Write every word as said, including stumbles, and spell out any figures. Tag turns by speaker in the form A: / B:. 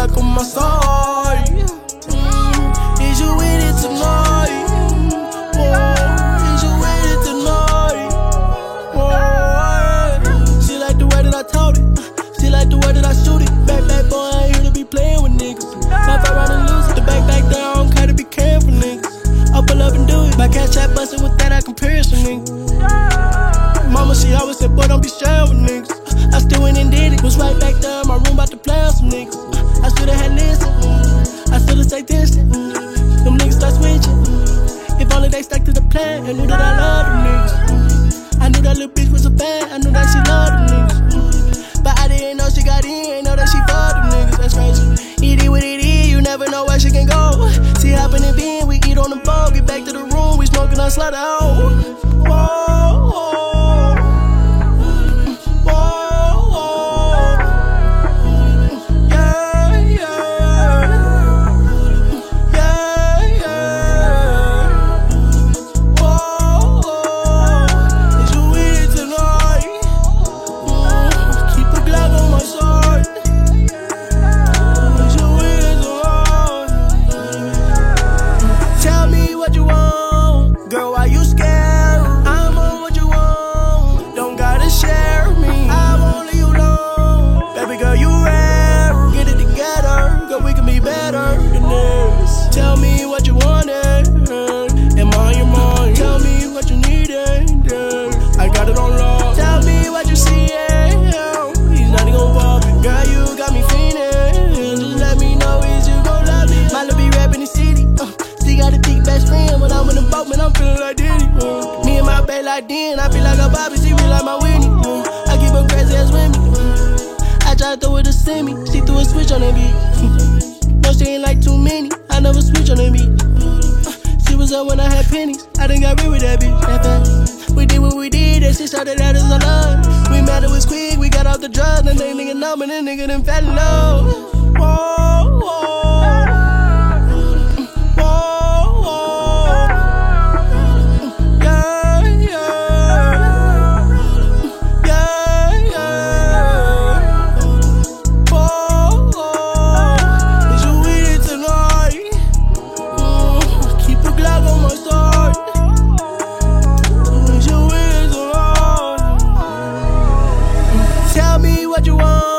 A: Glock on my side. Mm, is you with it tonight? Oh, is you with it tonight? Oh, she like the way that I told it. She like the way that I shoot it. Back, back, boy, I ain't here to be playing with niggas. My fight round and lose it. The back, back there, I don't care to be careful, niggas. I pull up and do it. My cash app bustin' with that, I compare some niggas. Mama, she always said, boy, don't be sharing with niggas. I still went and did it. Was right back there in my room about to play on some niggas. I should've had listen. I should've stayed distant. Them niggas start switching. If only they stuck to the plan. I knew that I loved them niggas. I knew that little bitch was a bad. I knew that she loved them niggas. But I didn't know she got in. Ain't know that she fucked them niggas. That's crazy. It is what it is. You never know where she can go. See, hop in the bin. We eat on the boat. Get back to the room. We smoking on slaughter. Whoa, whoa. Tell me what you wanted, am I on your mind? Tell me what you needed, I got it on lock. Tell me what you see, he's not gonna bother me. Girl, you got me feeling, just let me know is you gon' love me. My little be rapping the city, uh, she got a thick best friend. When I'm in the boat, man, I'm feeling like Diddy. Uh, me and my bae like Den, I feel like a Bobby, she feel like my Whitney. Uh, I keep her crazy as with me. Uh, I try to throw her to send me, she threw a switch on that beat. No, she ain't like too many. I never switch on that beat. Uh, she was up when I had pennies. I done got rid with that bitch. That fast. We did what we did, and she started out as a love. We met, it was quick, we got off the drugs. And they nigga know, but that nigga done fell in love. Whoa, whoa. Whoa, whoa. Yeah, yeah. Yeah, yeah. Whoa, whoa. Is you with it tonight? Keep a Glock on my side. Is you with it tonight? Tell me what you want.